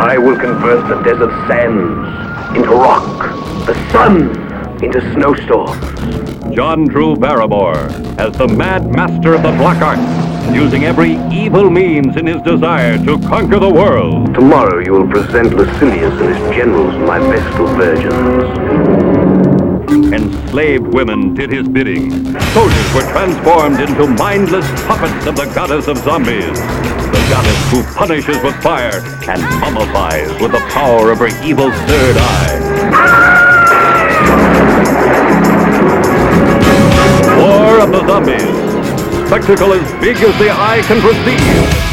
I will convert the desert sands into rock, the sun into snowstorms. John Drew Barrymore as the mad master of the black arts, using every evil means in his desire to conquer the world. Tomorrow you will present Lucilius and his generals my Vestal virgins. Enslaved women did his bidding. Soldiers were transformed into mindless puppets of the goddess of zombies. The goddess who punishes with fire and mummifies with the power of her evil third eye. War of the Zombies. Spectacle as big as the eye can perceive.